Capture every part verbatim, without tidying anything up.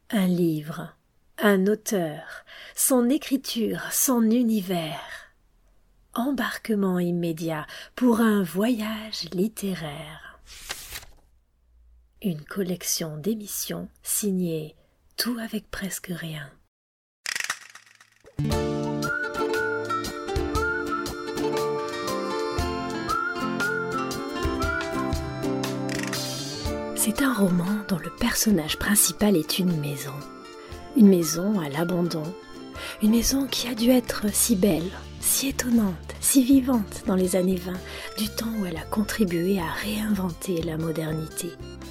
Un livre, un auteur, son écriture, son univers. Embarquement immédiat pour un voyage littéraire. Une collection d'émissions signée Tout avec presque rien. C'est un roman dont le personnage principal est une maison. Une maison à l'abandon. Une maison qui a dû être si belle, si étonnante, si vivante dans les années vingt, du temps où elle a contribué à réinventer la modernité.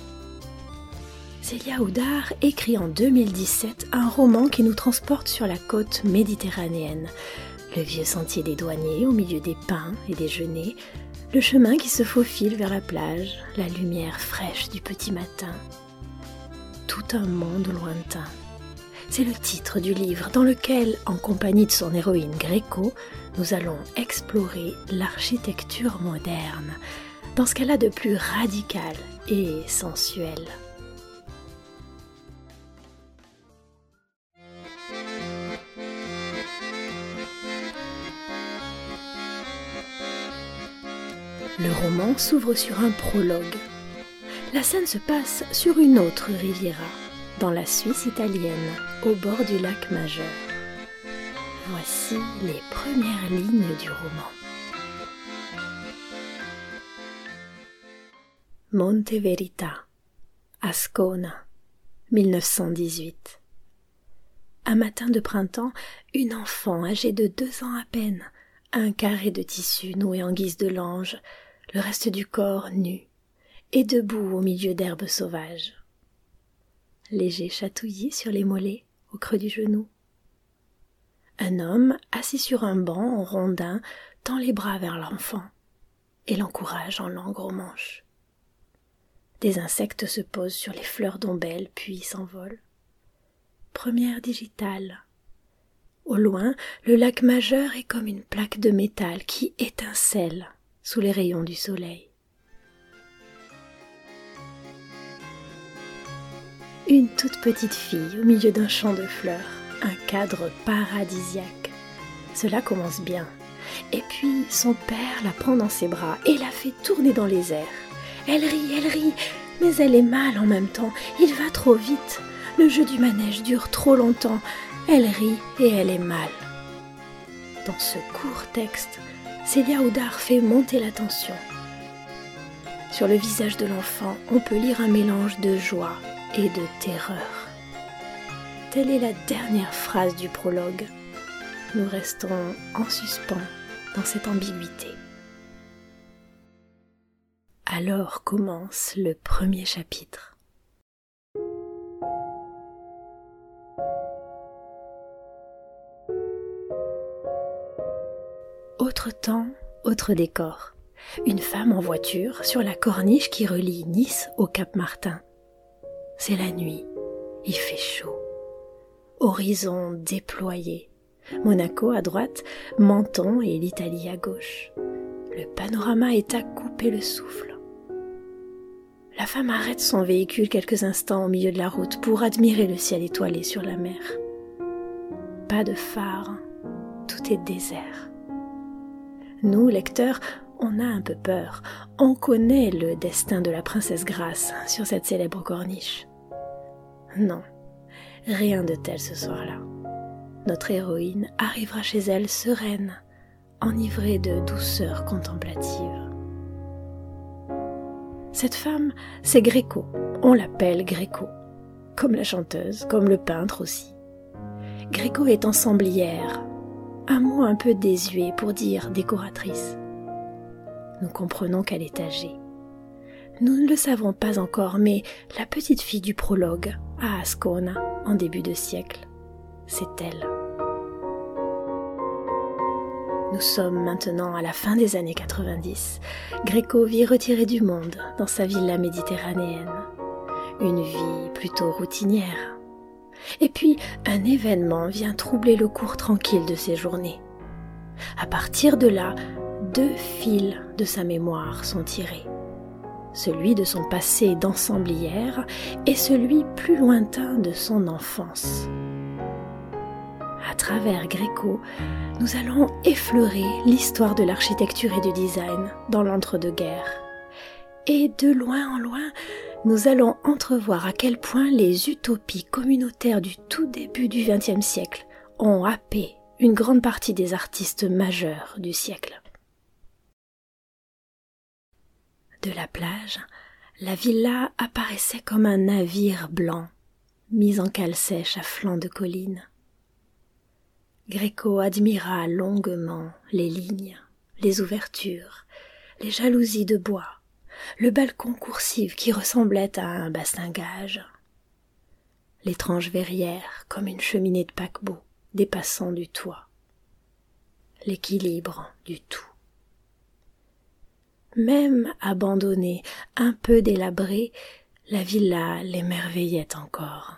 Célia Oudard écrit en deux mille dix-sept un roman qui nous transporte sur la côte méditerranéenne. Le vieux sentier des douaniers au milieu des pins et des genêts, le chemin qui se faufile vers la plage, la lumière fraîche du petit matin. Tout un monde lointain. C'est le titre du livre dans lequel, en compagnie de son héroïne Gréco, nous allons explorer l'architecture moderne, dans ce qu'elle a de plus radical et sensuel. Le roman s'ouvre sur un prologue. La scène se passe sur une autre Riviera, dans la Suisse italienne, au bord du lac Majeur. Voici les premières lignes du roman. Monte Verita, Ascona, mille neuf cent dix-huit. Un matin de printemps, une enfant âgée de deux ans à peine, un carré de tissu noué en guise de lange, le reste du corps nu, et debout au milieu d'herbes sauvages. Léger chatouillis sur les mollets, au creux du genou. Un homme, assis sur un banc en rondin, tend les bras vers l'enfant et l'encourage en langue romanche. Des insectes se posent sur les fleurs d'ombelle puis s'envolent. Première digitale. Au loin, le lac Majeur est comme une plaque de métal qui étincelle sous les rayons du soleil. Une toute petite fille au milieu d'un champ de fleurs, un cadre paradisiaque. Cela commence bien. Et puis son père la prend dans ses bras et la fait tourner dans les airs. Elle rit, elle rit, mais elle est mal en même temps. Il va trop vite. Le jeu du manège dure trop longtemps. Elle rit et elle est mal. Dans ce court texte, Célia Oudard fait monter la tension. Sur le visage de l'enfant, on peut lire un mélange de joie et de terreur. Telle est la dernière phrase du prologue. Nous restons en suspens dans cette ambiguïté. Alors commence le premier chapitre. Autre temps, autre décor. Une femme en voiture sur la corniche qui relie Nice au Cap Martin. C'est la nuit, il fait chaud. Horizon déployé. Monaco à droite, Menton et l'Italie à gauche. Le panorama est à couper le souffle. La femme arrête son véhicule quelques instants au milieu de la route pour admirer le ciel étoilé sur la mer. Pas de phare, tout est désert. Nous, lecteurs, on a un peu peur. On connaît le destin de la princesse Grace sur cette célèbre corniche. Non, rien de tel ce soir-là. Notre héroïne arrivera chez elle sereine, enivrée de douceur contemplative. Cette femme, c'est Gréco. On l'appelle Gréco. Comme la chanteuse, comme le peintre aussi. Gréco est ensemblière. Un mot un peu désuet pour dire décoratrice. Nous comprenons qu'elle est âgée. Nous ne le savons pas encore, mais la petite fille du prologue, à Ascona, en début de siècle, c'est elle. Nous sommes maintenant à la fin des années quatre-vingt-dix. Gréco vit retirée du monde dans sa villa méditerranéenne. Une vie plutôt routinière. Et puis, un événement vient troubler le cours tranquille de ses journées. À partir de là, deux fils de sa mémoire sont tirés. celui de son passé d'ensemblière et celui plus lointain de son enfance. À travers Gréco, nous allons effleurer l'histoire de l'architecture et du design dans l'entre-deux-guerres. Et de loin en loin, nous allons entrevoir à quel point les utopies communautaires du tout début du vingtième siècle ont happé une grande partie des artistes majeurs du siècle. De la plage, la villa apparaissait comme un navire blanc, mis en cale sèche à flanc de colline. Gréco admira longuement les lignes, les ouvertures, les jalousies de bois, le balcon coursif qui ressemblait à un bastingage, l'étrange verrière comme une cheminée de paquebot dépassant du toit, l'équilibre du tout. Même abandonnée, un peu délabrée, la villa l'émerveillait encore.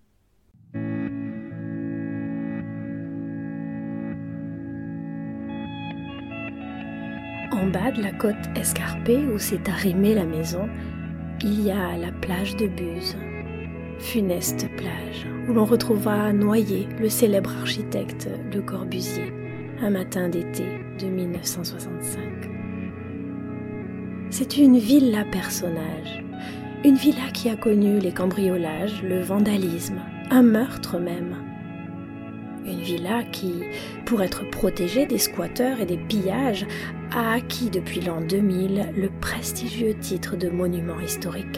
En bas de la côte escarpée où s'est arrimée la maison, il y a la plage de Buse, funeste plage, où l'on retrouva noyé le célèbre architecte Le Corbusier, un matin d'été de mille neuf cent soixante-cinq. C'est une villa personnage, une villa qui a connu les cambriolages, le vandalisme, un meurtre même. Une villa qui, pour être protégée des squatteurs et des pillages, a acquis depuis l'an deux mille le prestigieux titre de monument historique.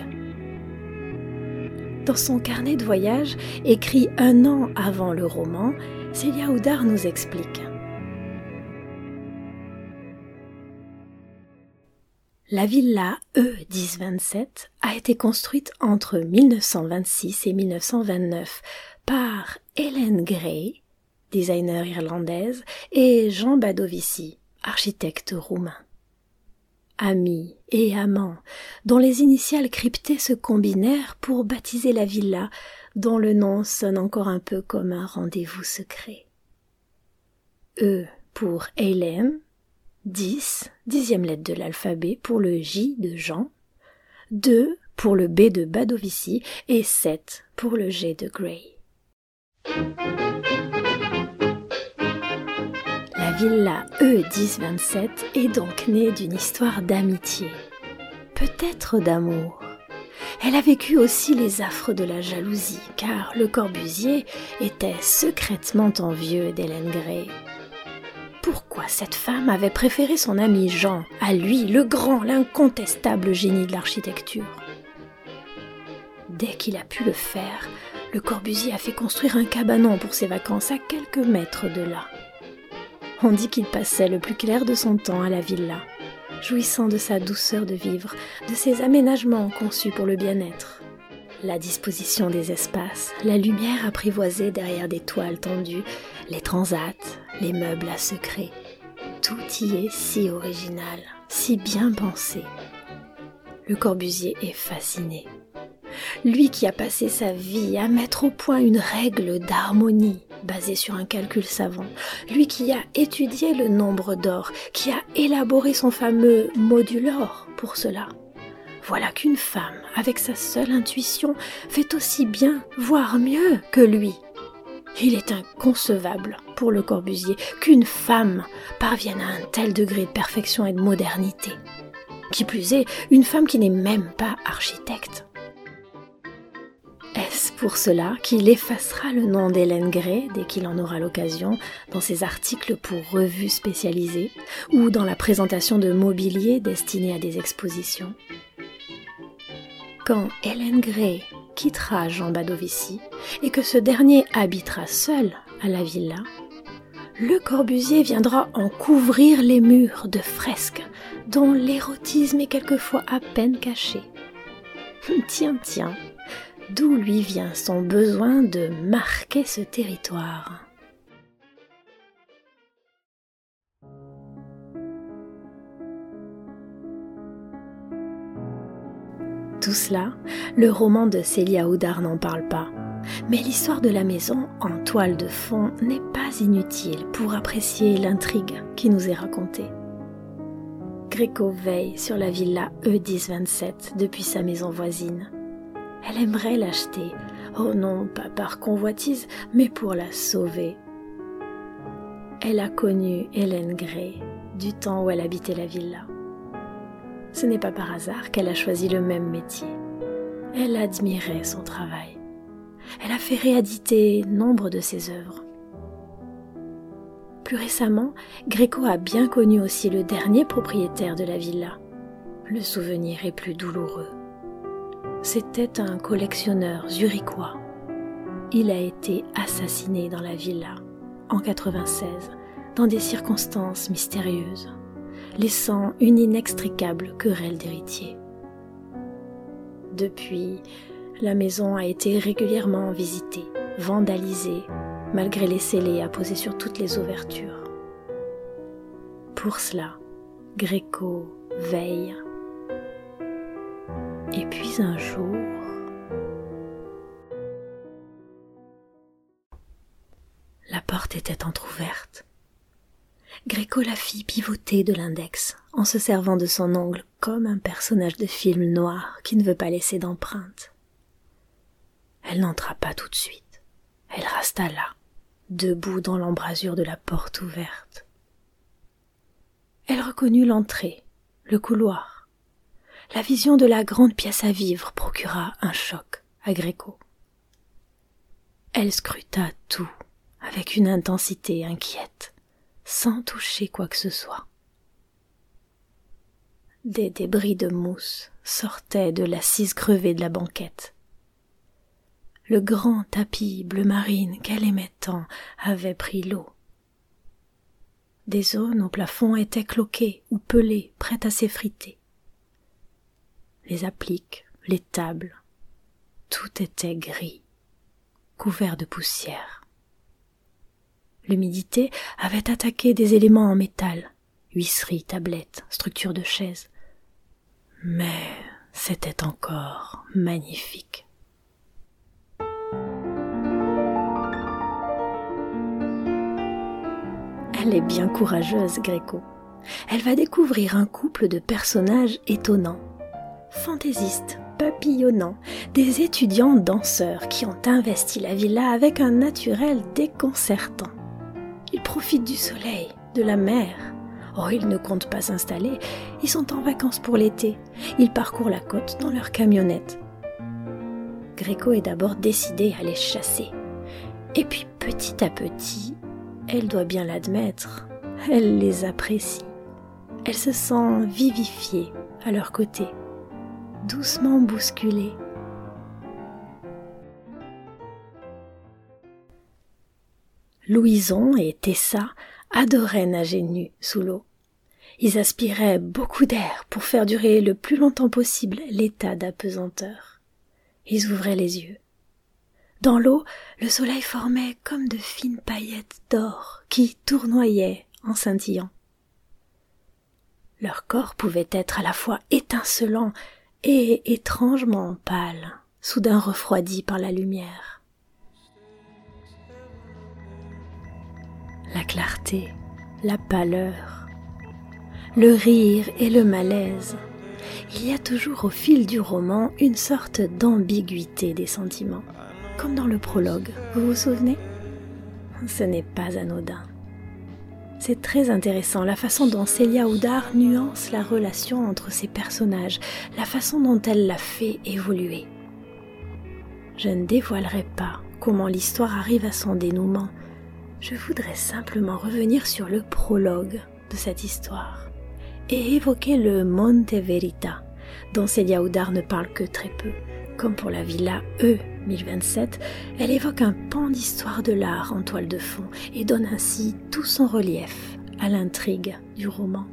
Dans son carnet de voyage, écrit un an avant le roman, Célia Oudard nous explique. La villa E dix vingt-sept a été construite entre mille neuf cent vingt-six et mille neuf cent vingt-neuf par Helen Gray, designer irlandaise, et Jean Badovici, architecte roumain. Amis et amants, dont les initiales cryptées se combinèrent pour baptiser la villa, dont le nom sonne encore un peu comme un rendez-vous secret. E pour Hélène, dix, dixième lettre de l'alphabet pour le J de Jean, deux pour le B de Badovici et sept pour le G de Gray. La villa E dix vingt-sept est donc née d'une histoire d'amitié, peut-être d'amour. Elle a vécu aussi les affres de la jalousie, car Le Corbusier était secrètement envieux d'Hélène Gray. Pourquoi cette femme avait préféré son ami Jean à lui, le grand, l'incontestable génie de l'architecture? Dès qu'il a pu le faire, Le Corbusier a fait construire un cabanon pour ses vacances à quelques mètres de là. On dit qu'il passait le plus clair de son temps à la villa, jouissant de sa douceur de vivre, de ses aménagements conçus pour le bien-être. La disposition des espaces, la lumière apprivoisée derrière des toiles tendues, les transats, les meubles à secret, tout y est si original, si bien pensé. Le Corbusier est fasciné. Lui qui a passé sa vie à mettre au point une règle d'harmonie basée sur un calcul savant, lui qui a étudié le nombre d'or, qui a élaboré son fameux modulor pour cela. Voilà qu'une femme, avec sa seule intuition, fait aussi bien, voire mieux que lui. Il est inconcevable pour Le Corbusier qu'une femme parvienne à un tel degré de perfection et de modernité. Qui plus est, une femme qui n'est même pas architecte. Est-ce pour cela qu'il effacera le nom d'Hélène Gray dès qu'il en aura l'occasion dans ses articles pour revues spécialisées ou dans la présentation de mobilier destiné à des expositions? Quand Hélène Gray quittera Jean Badovici et que ce dernier habitera seul à la villa, Le Corbusier viendra en couvrir les murs de fresques dont l'érotisme est quelquefois à peine caché. Tiens, tiens, d'où lui vient son besoin de marquer ce territoire? Tout cela, le roman de Célia Oudard n'en parle pas. Mais l'histoire de la maison, en toile de fond, n'est pas inutile pour apprécier l'intrigue qui nous est racontée. Gréco veille sur la villa E dix vingt-sept depuis sa maison voisine. Elle aimerait l'acheter, oh non, pas par convoitise, mais pour la sauver. Elle a connu Hélène Gray du temps où elle habitait la villa. Ce n'est pas par hasard qu'elle a choisi le même métier. Elle admirait son travail. Elle a fait rééditer nombre de ses œuvres. Plus récemment, Gréco a bien connu aussi le dernier propriétaire de la villa. Le souvenir est plus douloureux. C'était un collectionneur zurichois. Il a été assassiné dans la villa en quatre-vingt-seize, dans des circonstances mystérieuses, laissant une inextricable querelle d'héritiers. Depuis, la maison a été régulièrement visitée, vandalisée, malgré les scellés apposés sur toutes les ouvertures. Pour cela, Gréco veille. Et puis un jour... La porte était entr'ouverte. Gréco la fit pivoter de l'index, en se servant de son ongle comme un personnage de film noir qui ne veut pas laisser d'empreinte. Elle n'entra pas tout de suite. Elle resta là, debout dans l'embrasure de la porte ouverte. Elle reconnut l'entrée, le couloir. La vision de la grande pièce à vivre procura un choc à Gréco. Elle scruta tout avec une intensité inquiète, sans toucher quoi que ce soit. Des débris de mousse sortaient de l'assise crevée de la banquette. Le grand tapis bleu marine qu'elle aimait tant avait pris l'eau. Des zones au plafond étaient cloquées ou pelées, prêtes à s'effriter. Les appliques, les tables, tout était gris, couvert de poussière. L'humidité avait attaqué des éléments en métal, huisseries, tablettes, structures de chaises. Mais c'était encore magnifique. Elle est bien courageuse, Gréco. Elle va découvrir un couple de personnages étonnants, fantaisistes, papillonnants, des étudiants danseurs qui ont investi la villa avec un naturel déconcertant. Ils profitent du soleil, de la mer. Oh, ils ne comptent pas s'installer, ils sont en vacances pour l'été. Ils parcourent la côte dans leur camionnette. Gréco est d'abord décidée à les chasser. Et puis petit à petit, elle doit bien l'admettre, elle les apprécie. Elle se sent vivifiée à leur côté, doucement bousculée. Louison et Tessa adoraient nager nus sous l'eau. Ils aspiraient beaucoup d'air pour faire durer le plus longtemps possible l'état d'apesanteur. Ils ouvraient les yeux. Dans l'eau, le soleil formait comme de fines paillettes d'or qui tournoyaient en scintillant. Leur corps pouvait être à la fois étincelant et étrangement pâle, soudain refroidi par la lumière. La clarté, la pâleur, le rire et le malaise. Il y a toujours au fil du roman une sorte d'ambiguïté des sentiments, comme dans le prologue, vous vous souvenez ? Ce n'est pas anodin. C'est très intéressant la façon dont Célia Oudard nuance la relation entre ses personnages, la façon dont elle l'a fait évoluer. Je ne dévoilerai pas comment l'histoire arrive à son dénouement. Je voudrais simplement revenir sur le prologue de cette histoire et évoquer le Monte Verita, dont Célia Oudard ne parle que très peu. Comme pour la villa E mille vingt-sept, elle évoque un pan d'histoire de l'art en toile de fond et donne ainsi tout son relief à l'intrigue du roman.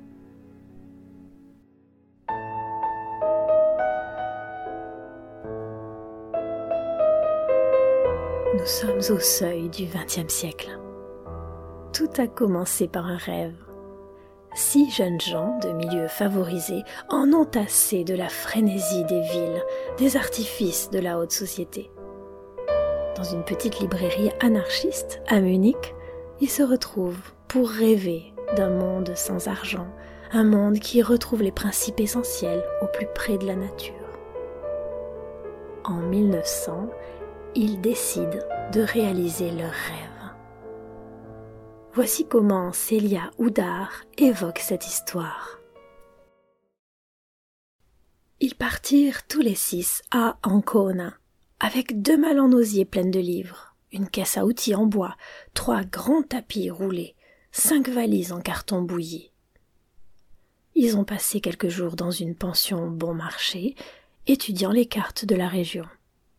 Nous sommes au seuil du vingtième siècle. Tout a commencé par un rêve. Six jeunes gens de milieux favorisés en ont assez de la frénésie des villes, des artifices de la haute société. Dans une petite librairie anarchiste à Munich, ils se retrouvent pour rêver d'un monde sans argent, un monde qui retrouve les principes essentiels au plus près de la nature. En mille neuf cents, ils décident de réaliser leur rêve. Voici comment Célia Oudard évoque cette histoire. Ils partirent tous les six à Ancona, avec deux malles en osier pleines de livres, une caisse à outils en bois, trois grands tapis roulés, cinq valises en carton bouilli. Ils ont passé quelques jours dans une pension bon marché, étudiant les cartes de la région.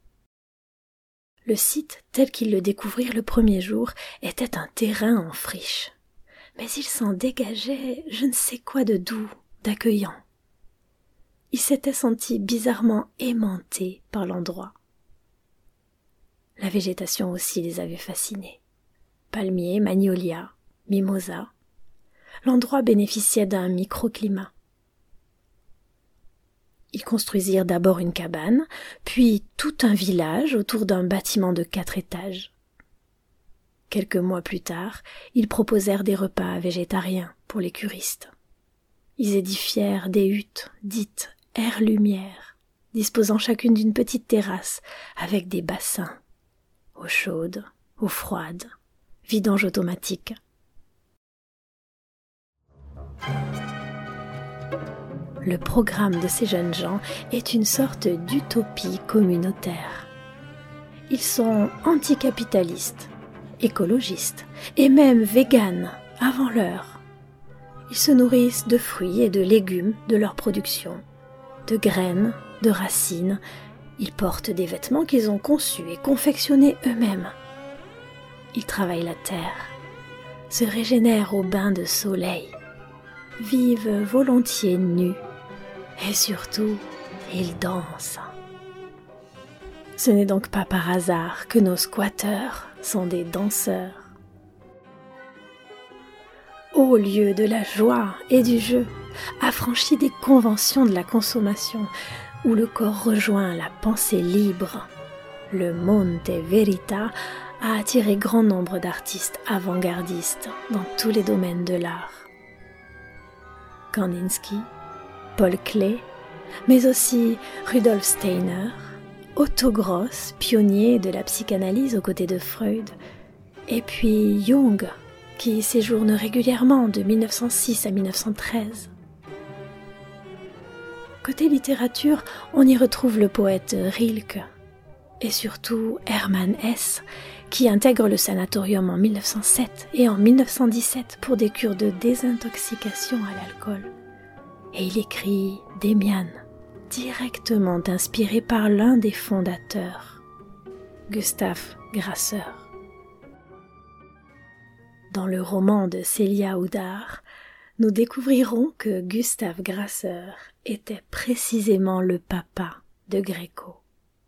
Le site, tel qu'ils le découvrirent le premier jour, était un terrain en friche. Mais il s'en dégageait je ne sais quoi de doux, d'accueillant. Ils s'étaient sentis bizarrement aimantés par l'endroit. La végétation aussi les avait fascinés. Palmiers, magnolias, mimosas. L'endroit bénéficiait d'un microclimat. Ils construisirent d'abord une cabane, puis tout un village autour d'un bâtiment de quatre étages. Quelques mois plus tard, ils proposèrent des repas végétariens pour les curistes. Ils édifièrent des huttes dites air-lumière, disposant chacune d'une petite terrasse avec des bassins, eau chaude, eau froide, vidange automatique. Le programme de ces jeunes gens est une sorte d'utopie communautaire. Ils sont anticapitalistes, écologistes et même véganes avant l'heure. Ils se nourrissent de fruits et de légumes de leur production, de graines, de racines. Ils portent des vêtements qu'ils ont conçus et confectionnés eux-mêmes. Ils travaillent la terre, se régénèrent au bain de soleil, vivent volontiers nus. Et surtout, ils dansent. Ce n'est donc pas par hasard que nos squatteurs sont des danseurs. Ô lieu de la joie et du jeu, affranchi des conventions de la consommation, où le corps rejoint la pensée libre, le Monte Verita a attiré grand nombre d'artistes avant-gardistes dans tous les domaines de l'art. Kandinsky, Paul Klee, mais aussi Rudolf Steiner, Otto Gross, pionnier de la psychanalyse aux côtés de Freud, et puis Jung, qui séjourne régulièrement de mille neuf cent six à mille neuf cent treize. Côté littérature, on y retrouve le poète Rilke, et surtout Hermann Hesse, qui intègre le sanatorium en mille neuf cent sept et en mille neuf cent dix-sept pour des cures de désintoxication à l'alcool. Et il écrit Demian, directement inspiré par l'un des fondateurs, Gustav Grasser. Dans le roman de Célia Oudard, nous découvrirons que Gustav Grasser était précisément le papa de Gréco.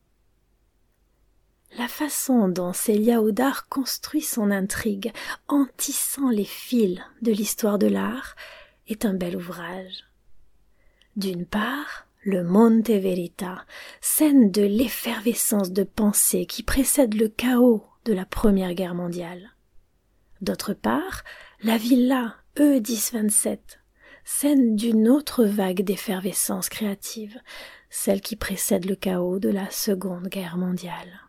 La façon dont Célia Oudard construit son intrigue en tissant les fils de l'histoire de l'art est un bel ouvrage. D'une part, le Monte Verita, scène de l'effervescence de pensée qui précède le chaos de la Première Guerre mondiale. D'autre part, la villa E dix vingt-sept, scène d'une autre vague d'effervescence créative, celle qui précède le chaos de la Seconde Guerre mondiale.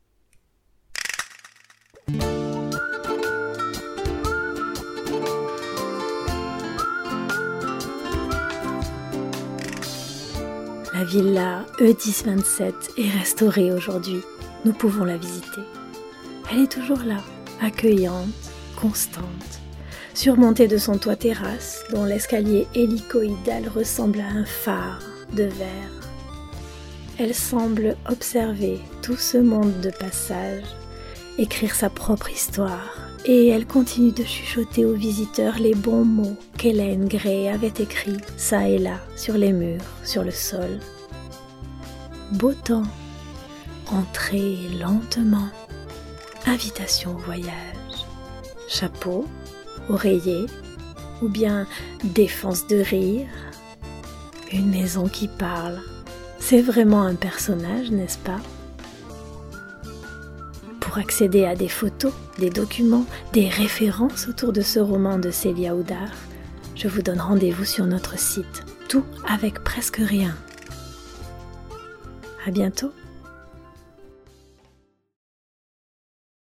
La villa E dix vingt-sept est restaurée aujourd'hui. Nous pouvons la visiter. Elle est toujours là, accueillante, constante, surmontée de son toit terrasse, dont l'escalier hélicoïdal ressemble à un phare de verre. Elle semble observer tout ce monde de passage, écrire sa propre histoire, et elle continue de chuchoter aux visiteurs les bons mots qu'Hélène Gray avait écrits çà et là, sur les murs, sur le sol. Beau temps, entrez lentement, invitation au voyage, chapeau, oreiller, ou bien défense de rire, une maison qui parle. C'est vraiment un personnage, n'est-ce pas ? Pour accéder à des photos, des documents, des références autour de ce roman de Célia Oudard, je vous donne rendez-vous sur notre site, tout avec presque rien. À bientôt!